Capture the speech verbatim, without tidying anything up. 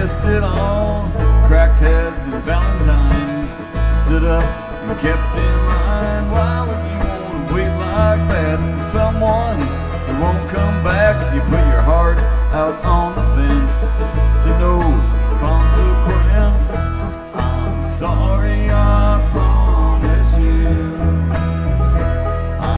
missed it all. Cracked heads and valentines stood up and kept in line. Why would you want to wait like that for someone who won't come back? You put your heart out on the fence to know